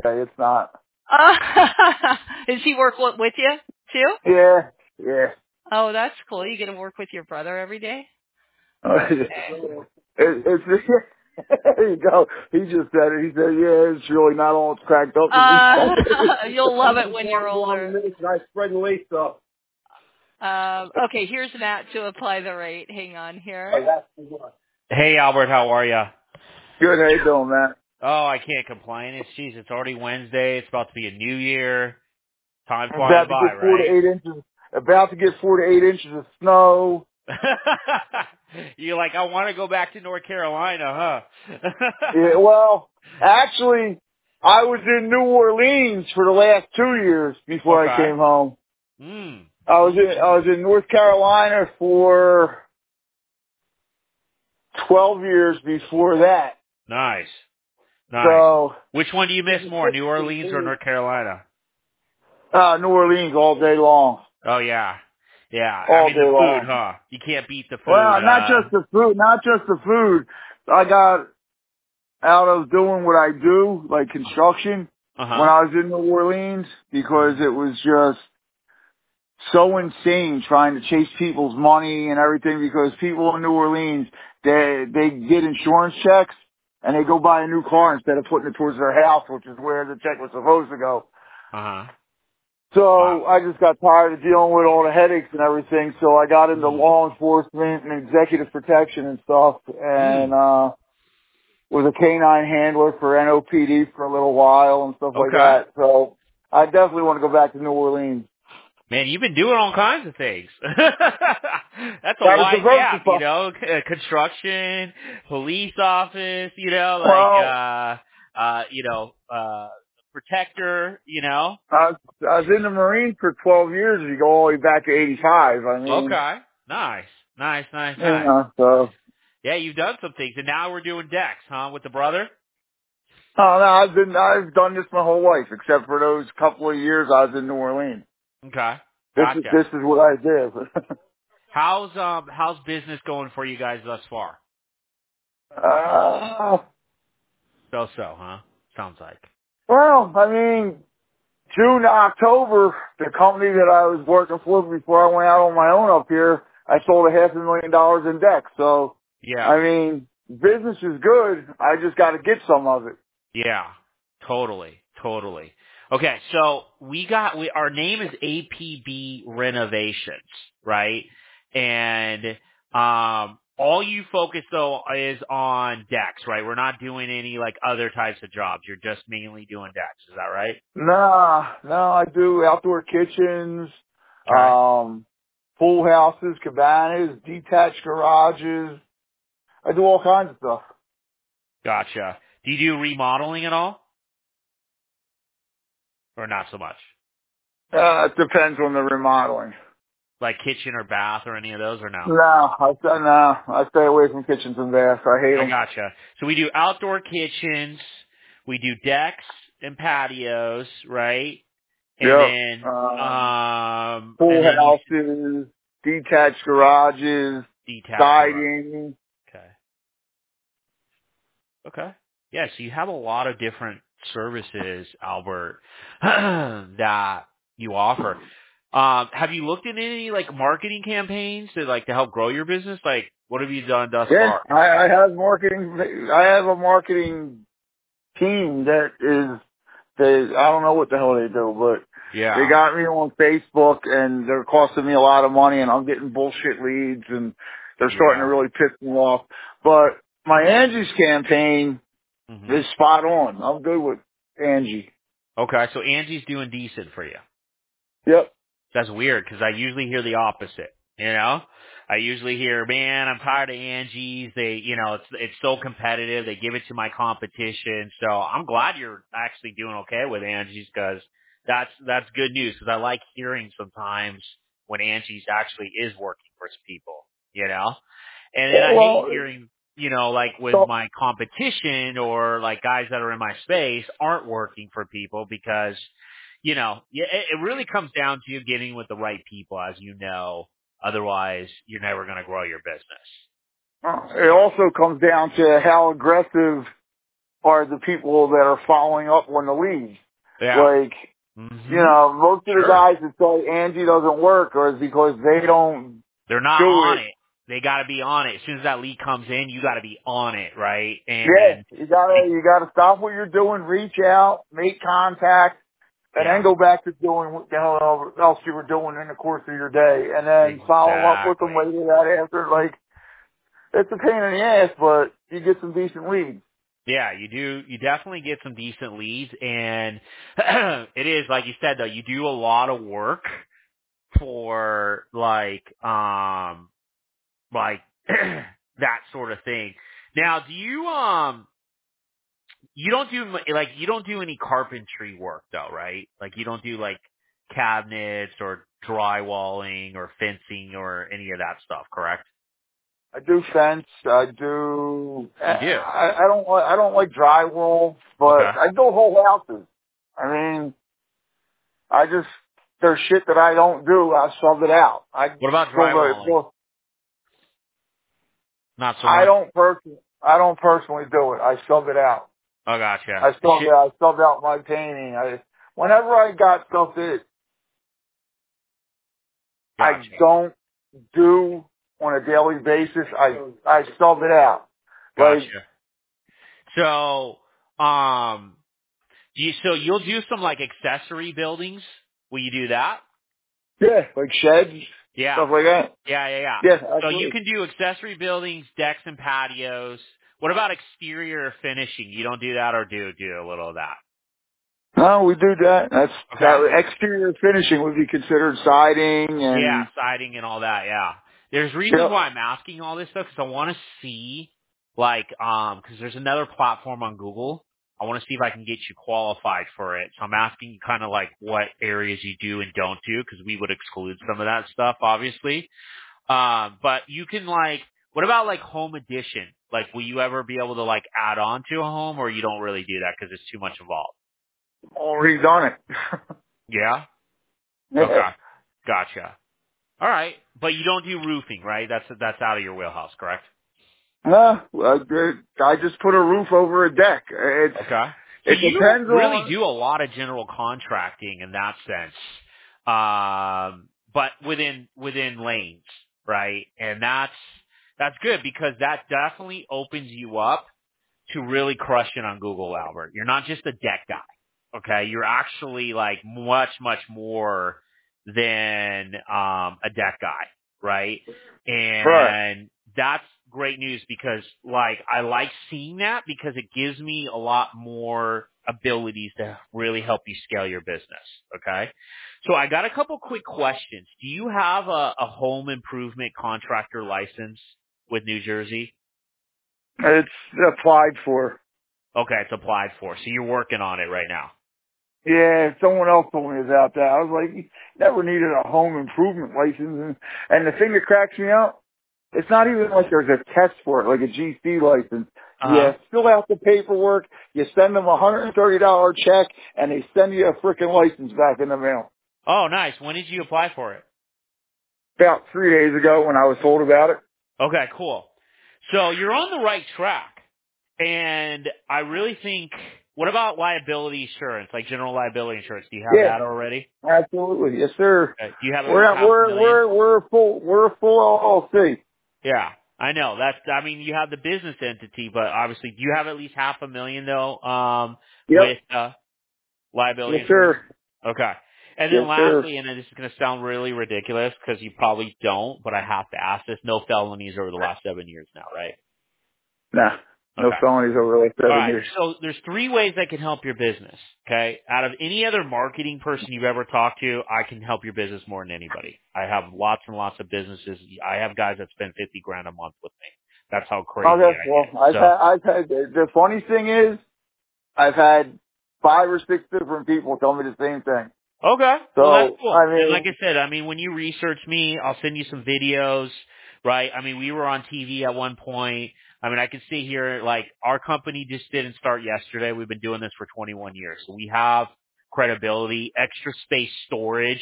It's not. Does he work with you too? Yeah. Oh, that's cool. You get to work with your brother every day? It's there you go. He just said it. He said, "Yeah, it's really not all it's cracked up to be." You'll love it when you're older. I spread the lace up. Okay, here's Matt to apply the rate. Hang on here. Hey, Albert, how are ya? Good. How you doing, man? Oh, I can't complain. It's already Wednesday. It's about to be a new year. Time flying About to by, get 4 to right? 8 inches. About to get 4 to 8 inches of snow. You're like, I want to go back to North Carolina, huh? Yeah. Well, actually, I was in New Orleans for the last 2 years before I Okay. came home. Mm. I was in North Carolina for 12 years before that. Nice. So, Which one do you miss more, New Orleans or North Carolina? New Orleans all day long. Oh, yeah. Yeah. I All mean, day the food, long. huh? You can't beat the food. Well, not just the food. I got out of doing what I do, like construction, when Uh-huh. I was in New Orleans, because it was just so insane trying to chase people's money and everything, because people in New Orleans, they get insurance checks and they go buy a new car instead of putting it towards their house, which is where the check was supposed to go. Uh-huh. Wow. So I just got tired of dealing with all the headaches and everything, so I got into law enforcement and executive protection and stuff, and was a canine handler for NOPD for a little while and stuff like Okay. that. So I definitely want to go back to New Orleans. Man, you've been doing all kinds of things. That's a That was wide gap, you diversified. know, construction, police office, you know, Well, protector, you know. I was in the Marines for 12 years. If you go all the way back to 85, I mean, Okay. Nice. you know, so. Yeah, you've done some things, and now we're doing Dex, huh, with the brother? Oh no, I've done this my whole life, except for those couple of years I was in New Orleans. Okay. This Gotcha. is what I did. How's business going for you guys thus far? uh, So, huh? Sounds like. well, I mean, June to October, the company that I was working for before I went out on my own up here, I sold $500,000 in decks. So, Yeah. I mean, business is good. I just got to get some of it. Yeah, totally. Okay, so our name is APB Renovations, right? And all you focus though is on decks, right? We're not doing any like other types of jobs. You're just mainly doing decks, is that right? No, I do outdoor kitchens, Okay. pool houses, cabanas, detached garages. I do all kinds of stuff. Gotcha. Do you do remodeling at all? Or not so much? It depends on the remodeling. Like kitchen or bath or any of those or no? No, I stay away from kitchens and baths. I hate I them. gotcha. So we do outdoor kitchens, we do decks and patios, right? And Yep. and Pool then you houses, detached garages, detached garage. siding. Okay. Yeah, so you have a lot of different services, Albert, that you offer. Have you looked at any like marketing campaigns to help grow your business? Like, what have you done thus Yeah, far? I have marketing. I have a marketing team that is. I don't know what the hell they do, but they Yeah. got me on Facebook, and they're costing me a lot of money, and I'm getting bullshit leads, and they're starting to Yeah. really piss me off. But my Angie's campaign Mhm. is spot on. I'm good with Angie. Okay, so Angie's doing decent for you. Yep. That's weird because I usually hear the opposite. You know, I usually hear, "Man, I'm tired of Angie's. It's so competitive. They give it to my competition." So I'm glad you're actually doing okay with Angie's because that's good news. Because I like hearing sometimes when Angie's actually is working for people. You know, and then I hate Well, hearing. Like with so my competition or like guys that are in my space aren't working for people because it really comes down to you getting with the right people, as you know. Otherwise, you're never going to grow your business. it also comes down to how aggressive are the people that are following up on the leads. Yeah. Like, you know, most of the guys that say Angie doesn't work are because they're not do on it. it. They got to be on it. As soon as that lead comes in, you got to be on it, right? And Yeah, you gotta stop what you're doing, reach out, make contact, and then go back to doing what the hell else you were doing in the course of your day, and then follow up with them later that after. Like, it's a pain in the ass, but you get some decent leads. Yeah, you do. You definitely get some decent leads, and it is like you said though. You do a lot of work for like that sort of thing. Now, do you you don't do any carpentry work though, right? Like you don't do like cabinets or drywalling or fencing or any of that stuff, correct? I do fence. I do. You do. I don't like drywall, but Okay. I do whole houses. I mean, there's shit that I don't do. I sub it out. What about drywalling? Not so much. I don't personally do it. I sub it out. Oh, gotcha. I subbed out my painting. Whenever I got stuff that I don't do on a daily basis, I sub it out. Gotcha. Like, so, you'll do some like accessory buildings? Will you do that? Yeah, like sheds, stuff like that. Yeah. Yeah, So absolutely. you can do accessory buildings, decks and patios. What about exterior finishing? You don't do that, or do a little of that? No, we do that. That exterior finishing would be considered siding and siding and all that. Yeah, there's reasons why I'm asking all this stuff because I want to see, like, because there's another platform on Google. I want to see if I can get you qualified for it. So I'm asking you kind of like what areas you do and don't do because we would exclude some of that stuff, obviously. But you can like, what about like home addition? Like, will you ever be able to like add on to a home, or you don't really do that because it's too much involved? already done it. Yeah. Yeah. Okay. Gotcha. All right, but you don't do roofing, right? That's out of your wheelhouse, correct? No, I just put a roof over a deck. Okay. So It you depends really on. do a lot of general contracting in that sense, but within lanes, right? And that's good because that definitely opens you up to really crushing on Google, Albert. You're not just a deck guy, okay? You're actually like much more than a deck guy, right? And that's great news because like I like seeing that because it gives me a lot more abilities to really help you scale your business, okay? So I got a couple quick questions. Do you have a home improvement contractor license with New Jersey? It's applied for. Okay, it's applied for. So you're working on it right now. Yeah, someone else told me about that. I was like, you never needed a home improvement license. And the thing that cracks me up, it's not even like there's a test for it, like a GC license. You fill out the paperwork, you send them a $130 check, and they send you a freaking license back in the mail. Oh, nice. When did you apply for it? About 3 days ago when I was told about it. Okay, cool. So you're on the right track. And I really think, what about liability insurance, like general liability insurance? Do you have that already? Absolutely. Yes, sir. Okay. Do you have We're a full LLC. Yeah, I know. You have the business entity, but obviously, do you have at least $500,000 though, with, liability insurance? Sir. Okay. And then lastly, and this is going to sound really ridiculous because you probably don't, but I have to ask this, no felonies over the last 7 years now, right? Nah. No felonies over like 7 years. So there's 3 ways I can help your business, okay? Out of any other marketing person you've ever talked to, I can help your business more than anybody. I have lots and lots of businesses. I have guys that spend $50,000 a month with me. That's how crazy I get. The funny thing is, I've had 5 or 6 different people tell me the same thing. Okay. So, well, that's cool. I mean, and like I said, when you research me, I'll send you some videos, right? We were on TV at one point. I can see here, like, our company just didn't start yesterday. We've been doing this for 21 years. So we have credibility, extra space storage.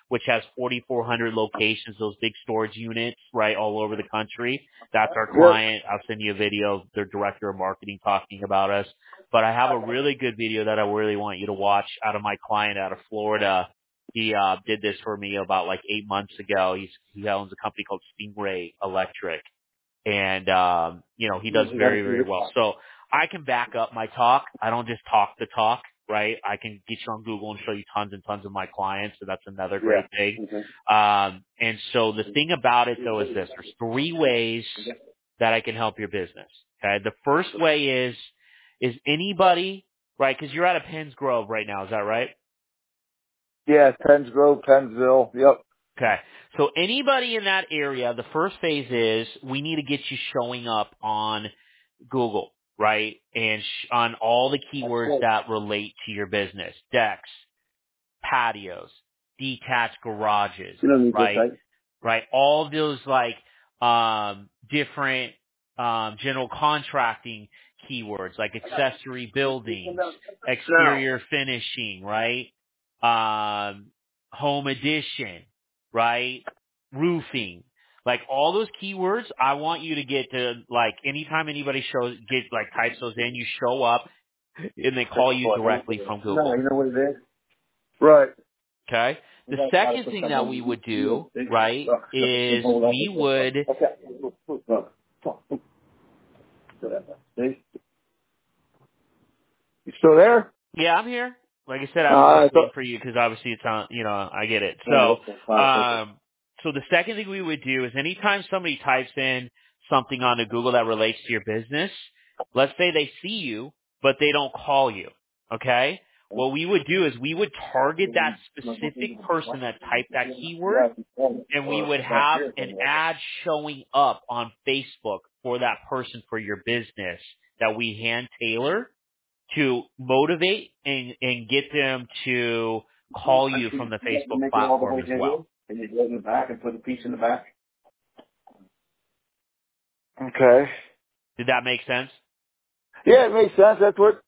which has 4,400 locations, those big storage units, right, all over the country. That's our client. I'll send you a video of their director of marketing talking about us. But I have a really good video that I really want you to watch out of my client out of Florida. He did this for me about like 8 months ago. He owns a company called Stingray Electric. And he does very, very well. So I can back up my talk. I don't just talk the talk, right? I can get you on Google and show you tons and tons of my clients. So that's another great thing. And so the thing about it though is this, there's 3 ways that I can help your business. Okay. The first way is anybody, right? Cause you're out of Penns Grove right now. Is that right? Yeah, Penns Grove, Pennsville. Yep. Okay. So anybody in that area, the first phase is we need to get you showing up on Google, right? And on all the keywords that relate to your business. Decks, patios, detached garages, right? Right. All those like different general contracting keywords like accessory buildings, exterior finishing, right? Home addition, right? Roofing. Like all those keywords, I want you to get to like anytime anybody types those in, you show up and they call you directly from Google. You know what it is? Right. Okay. The second thing that we would do, right, is we would. You still there? Yeah, I'm here. Like I said, I was waiting for you because obviously it's on. I get it. So, so the second thing we would do is anytime somebody types in something onto Google that relates to your business, let's say they see you, but they don't call you. Okay. What we would do is we would target that specific person that typed that keyword, and we would have an ad showing up on Facebook for that person for your business that we hand tailor to motivate and get them to call you from the Facebook platform as well. And you go in the back and put a piece in the back. Okay. Did that make sense? Yeah, it makes sense. That's what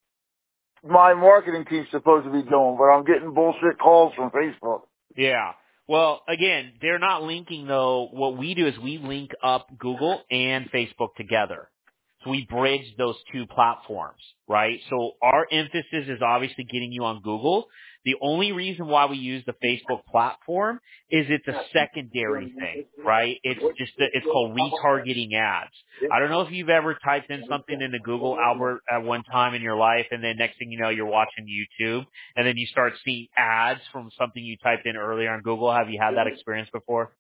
my marketing team's supposed to be doing, but I'm getting bullshit calls from Facebook. Yeah. Well, again, they're not linking though. What we do is we link up Google and Facebook together. So we bridge those 2 platforms, right? So our emphasis is obviously getting you on Google. The only reason why we use the Facebook platform is it's a secondary thing, right? It's called retargeting ads. I don't know if you've ever typed in something into Google, Albert, at one time in your life, and then next thing you know, you're watching YouTube, and then you start seeing ads from something you typed in earlier on Google. Have you had that experience before?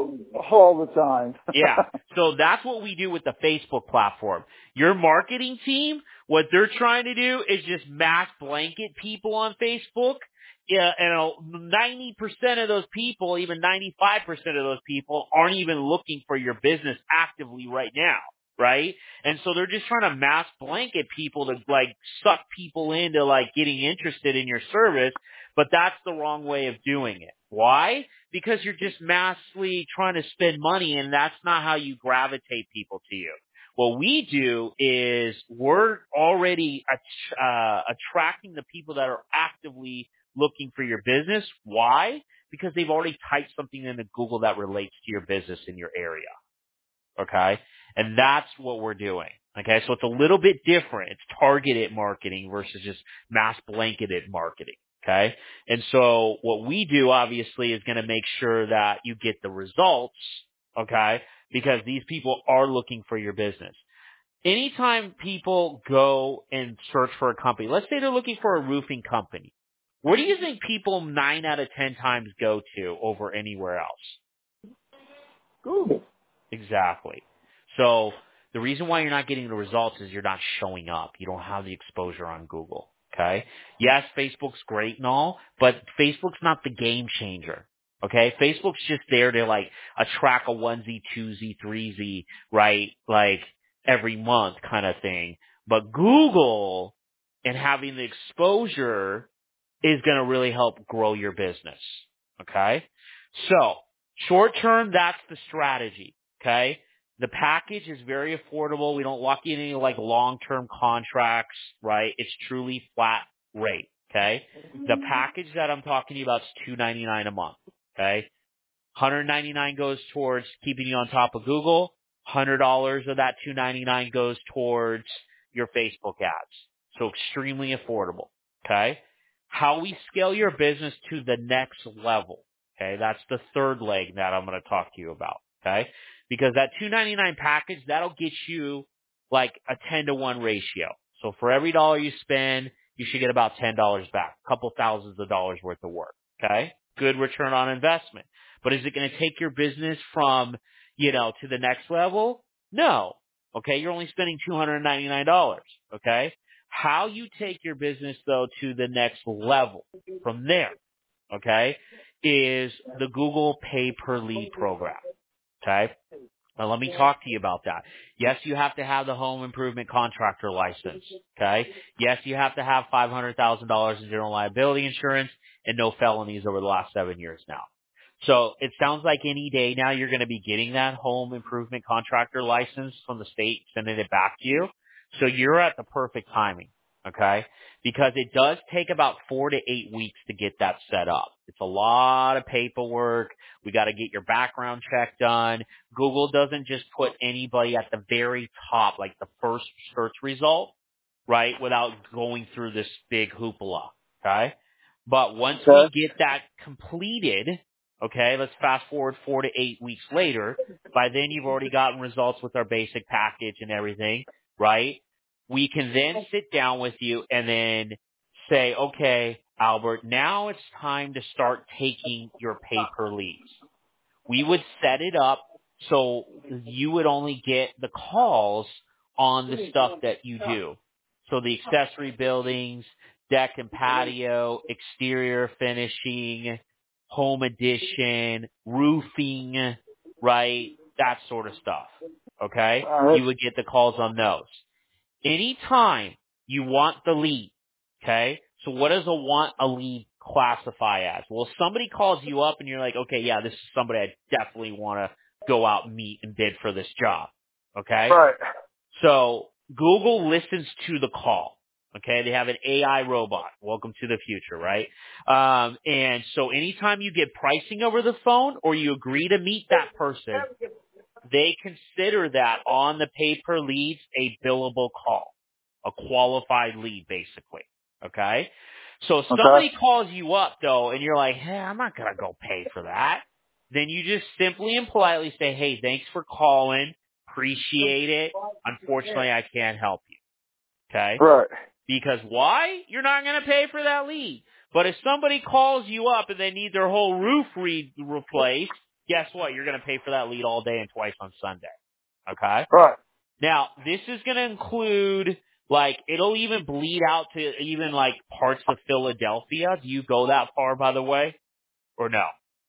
All the time. Yeah. So that's what we do with the Facebook platform. Your marketing team, what they're trying to do is just mass blanket people on Facebook. Yeah, and 90% of those people, even 95% of those people aren't even looking for your business actively right now, right? And so they're just trying to mass blanket people to like suck people into like getting interested in your service, but that's the wrong way of doing it. Why? Because you're just massively trying to spend money, and that's not how you gravitate people to you. What we do is we're already attracting the people that are actively looking for your business. Why? Because they've already typed something into Google that relates to your business in your area. Okay? And that's what we're doing. Okay? So it's a little bit different. It's targeted marketing versus just mass blanketed marketing. Okay? And so what we do obviously is going to make sure that you get the results. Okay? Because these people are looking for your business. Anytime people go and search for a company, let's say they're looking for a roofing company. Where do you think people 9 out of 10 times go to over anywhere else? Google. Exactly. So the reason why you're not getting the results is you're not showing up. You don't have the exposure on Google. Okay? Yes, Facebook's great and all, but Facebook's not the game changer. Okay? Facebook's just there to like attract a 1Z, 2Z, 3Z, right? Like every month kind of thing. But Google and having the exposure is going to really help grow your business. Okay? So, short term, that's the strategy. Okay? The package is very affordable. We don't lock in any like long-term contracts, right? It's truly flat rate. Okay? The package that I'm talking to you about is $299 a month. Okay. $199 goes towards keeping you on top of Google. $100 of that $299 goes towards your Facebook ads. So extremely affordable. Okay. How we scale your business to the next level. Okay. That's the third leg that I'm going to talk to you about. Okay. Because that $299 package, that'll get you like a 10-to-1 ratio. So for every dollar you spend, you should get about $10 back, a couple thousands of dollars worth of work. Okay. Good return on investment. But is it going to take your business from, to the next level? No. Okay. You're only spending $299. Okay. How you take your business though to the next level from there, okay, is the Google Pay Per Lead program. Okay. Now let me talk to you about that. Yes, you have to have the home improvement contractor license. Okay. Yes, you have to have $500,000 in general liability insurance and no felonies over the last 7 years now. So it sounds like any day now you're going to be getting that home improvement contractor license from the state, sending it back to you. So you're at the perfect timing. Okay. Because it does take about 4 to 8 weeks to get that set up. It's a lot of paperwork. We got to get your background check done. Google doesn't just put anybody at the very top, like the first search result, right, without going through this big hoopla, okay? But once we get that completed, okay, let's fast forward 4 to 8 weeks later. By then, you've already gotten results with our basic package and everything, right? We can then sit down with you and then say, okay, Albert, now it's time to start taking your pay-per leads. We would set it up so you would only get the calls on the stuff that you do. So the accessory buildings, deck and patio, exterior finishing, home addition, roofing, right? That sort of stuff. Okay? You would get the calls on those. Anytime you want the lead, okay? So what does a lead classify as? Well, if somebody calls you up and you're like, okay, yeah, this is somebody I definitely want to go out and meet and bid for this job, okay? Right. So Google listens to the call, okay? They have an AI robot. Welcome to the future, right? And so anytime you get pricing over the phone or you agree to meet that person, they consider that on the pay-per leads a billable call, a qualified lead, basically. Okay? So if somebody calls you up, though, and you're like, hey, I'm not going to go pay for that, then you just simply and politely say, hey, thanks for calling. Appreciate it. Unfortunately, I can't help you. Okay? Right. Because why? You're not going to pay for that lead. But if somebody calls you up and they need their whole roof replaced, guess what? You're going to pay for that lead all day and twice on Sunday. Okay? Right. Now, this is going to include, like, it'll even bleed out to even, like, parts of Philadelphia. Do you go that far, by the way? Or no?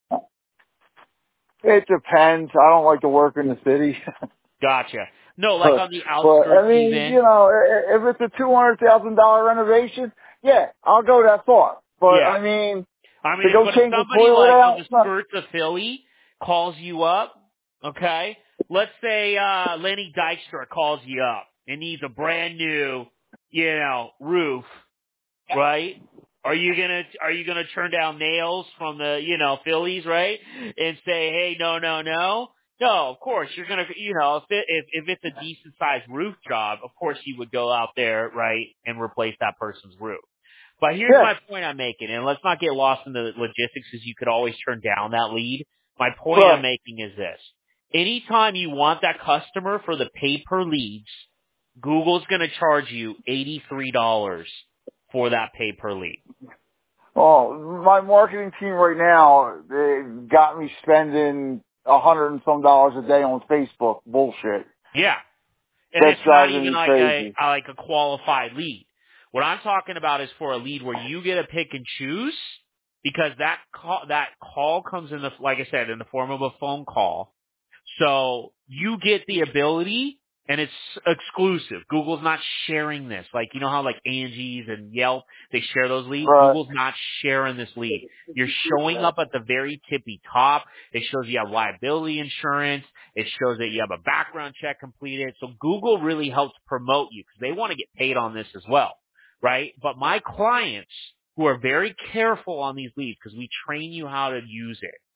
It depends. I don't like to work in the city. Gotcha. No, like on the outskirts but, I mean, even. if it's a $200,000 renovation, yeah, I'll go that far. But, Yeah. I mean, if change the somebody toilet like out, on the skirts of Philly calls you up, okay? Let's say Lenny Dykstra calls you up and needs a brand new, roof, right? Are you gonna turn down nails from the Phillies, right? And say, hey, no. No, of course you're gonna if it's a decent sized roof job, of course you would go out there, right, and replace that person's roof. But here's my point I'm making, and let's not get lost in the logistics, because you could always turn down that lead. My point I'm making is this. Anytime you want that customer for the pay-per-leads, Google's going to charge you $83 for that pay-per-lead. Well, my marketing team right now, they got me spending $100 and some a day on Facebook bullshit. Yeah. And That's it's not driving even me like crazy. a qualified lead. What I'm talking about is for a lead where you get to pick and choose, because that call comes in like I said, in the form of a phone call. So you get the ability, and it's exclusive. Google's not sharing this. Like, you know how like Angie's and Yelp, they share those leads? Right. Google's not sharing this lead. You're showing up at the very tippy top. It shows you have liability insurance. It shows that you have a background check completed. So Google really helps promote you because they want to get paid on this as well, right? But my clients who are very careful on these leads, because we train you how to use it,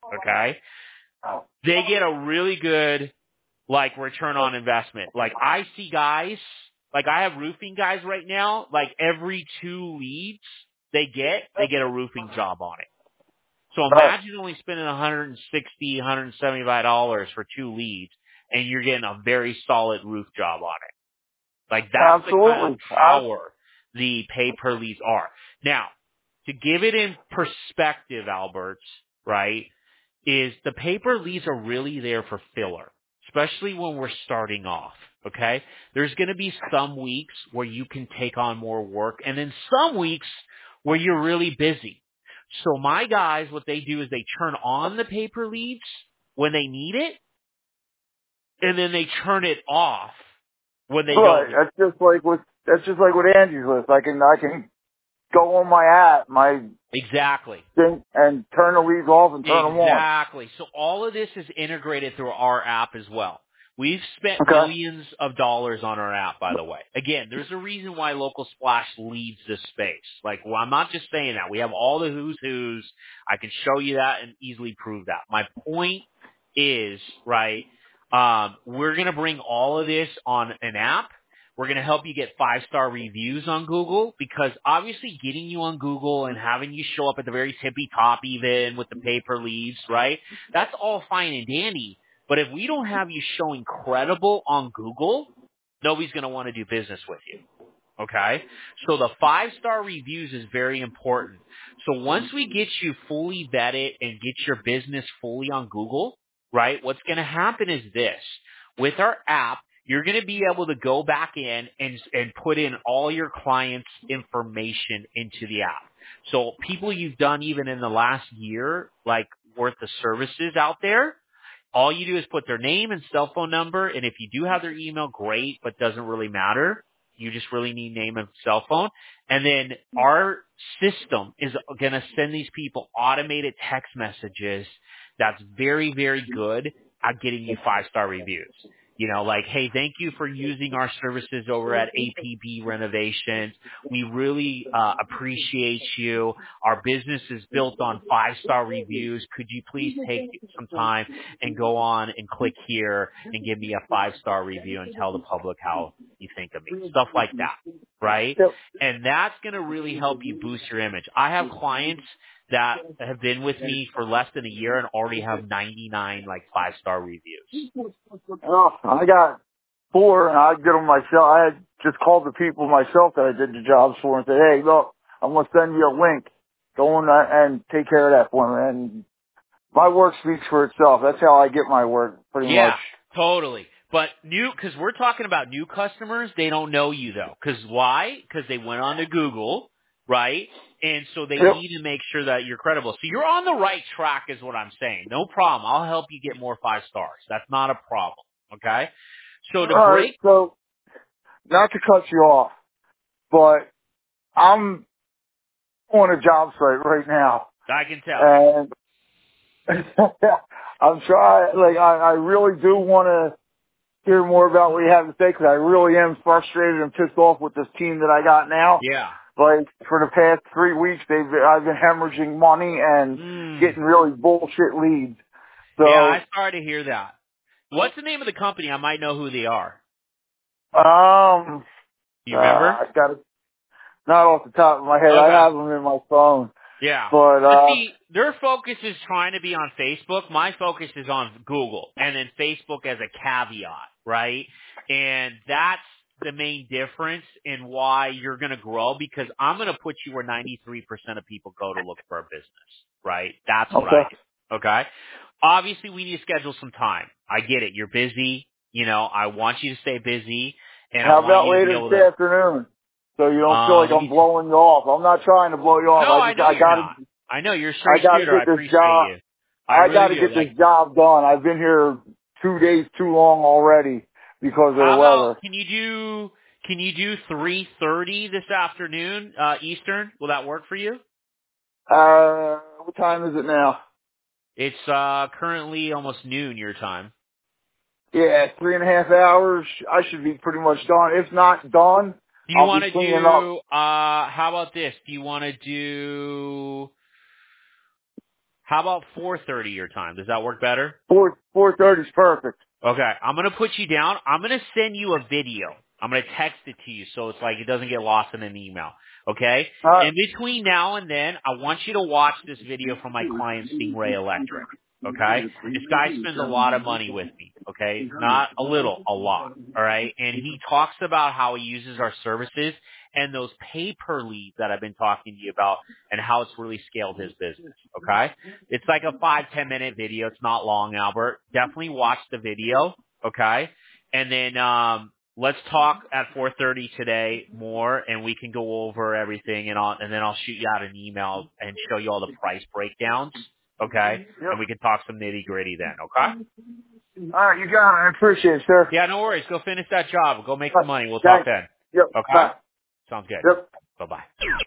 okay, they get a really good, like, return on investment. Like, I see guys, like, I have roofing guys right now, like, every 2 leads they get a roofing job on it. So imagine only spending $160, $175 for 2 leads, and you're getting a very solid roof job on it. Like, that's the kind of power the pay-per-leads are. Now, to give it in perspective, Albert, right, is the pay-per-leads are really there for filler, especially when we're starting off, okay? There's going to be some weeks where you can take on more work, and then some weeks where you're really busy. So my guys, what they do is they turn on the pay-per-leads when they need it, and then they turn it off when they don't need it. That's just like with Angie's List. I can go on my app, my Exactly. thing, and turn the leads off and turn them on. Exactly. So all of this is integrated through our app as well. We've spent millions of dollars on our app, by the way. Again, there's a reason why Local Splash leads this space. Like, well, I'm not just saying that. We have all the who's who's. I can show you that and easily prove that. My point is, right, we're going to bring all of this on an app. We're going to help you get 5-star reviews on Google, because obviously getting you on Google and having you show up at the very tippy top even with the pay-per-leads, right, that's all fine and dandy. But if we don't have you showing credible on Google, nobody's going to want to do business with you. Okay? So the 5-star reviews is very important. So once we get you fully vetted and get your business fully on Google, right, what's going to happen is this. With our app, you're going to be able to go back in and put in all your clients' information into the app. So people you've done even in the last year, like, worth of services out there, all you do is put their name and cell phone number, and if you do have their email, great, but doesn't really matter. You just really need name and cell phone. And then our system is going to send these people automated text messages that's very, very good at getting you 5-star reviews. You know, like, hey, thank you for using our services over at APB Renovations. We really appreciate you. Our business is built on 5-star reviews. Could you please take some time and go on and click here and give me a 5-star review and tell the public how you think of me? Stuff like that, right? Yep. And that's going to really help you boost your image. I have clients that have been with me for less than a year and already have 99 like 5-star reviews. Oh, I got 4, and I did them myself. I had just called the people myself that I did the jobs for and said, hey, look, I'm going to send you a link. Go on and take care of that for me. And my work speaks for itself. That's how I get my work, pretty much. Yeah, totally. But because we're talking about new customers, they don't know you though. Because why? Because they went on to Google, right? And so they need to make sure that you're credible. So you're on the right track is what I'm saying. No problem. I'll help you get more 5 stars. That's not a problem. Okay? So to break. So, not to cut you off, but I'm on a job site right now. I can tell. And I'm trying, like, I really do want to hear more about what you have to say, because I really am frustrated and pissed off with this team that I got now. Yeah. Like, for the past 3 weeks, I've been hemorrhaging money and getting really bullshit leads. So, yeah, I'm sorry to hear that. What's the name of the company? I might know who they are. Do you remember? I got it. Not off the top of my head. Okay. I have them in my phone. Yeah. But see, their focus is trying to be on Facebook. My focus is on Google, and then Facebook as a caveat, right? And that's the main difference in why you're going to grow, because I'm going to put you where 93% of people go to look for a business, right? That's what I do. Okay? Obviously, we need to schedule some time. I get it. You're busy. You know, I want you to stay busy. And how I want about you to be later able this to, afternoon? So you don't feel like I'm blowing you off. I'm not trying to blow you off. No, I know you're gotta, not. I know you're a straight I gotta shooter. I get this appreciate job. you. I really gotta do. get this job done. I've been here 2 days too long already because of the How weather. about can you do 3:30 this afternoon Eastern? Will that work for you? What time is it now? It's currently almost noon your time. Yeah, 3.5 hours. I should be pretty much done. If not done, Do you want to do how about this? Do you want to do How about 4:30 your time? Does that work better? 4:30 is perfect. Okay, I'm going to put you down. I'm going to send you a video. I'm going to text it to you so it's like it doesn't get lost in an email. Okay? And between now and then, I want you to watch this video from my client, Stingray Electric. Okay? This guy spends a lot of money with me. Okay? Not a little, a lot. All right? And he talks about how he uses our services and those pay-per-leads that I've been talking to you about and how it's really scaled his business. Okay? It's like a 5-10 minute video. It's not long, Albert. Definitely watch the video. Okay? And then, let's talk at 4:30 today more, and we can go over everything, and then I'll shoot you out an email and show you all the price breakdowns, okay? Yep. And we can talk some nitty gritty then, okay? All right, you got it. I appreciate it, sir. Yeah, no worries. Go finish that job. Go make some money. We'll talk Thanks. then. Yep. Okay? Bye. Sounds good. Yep. Bye-bye.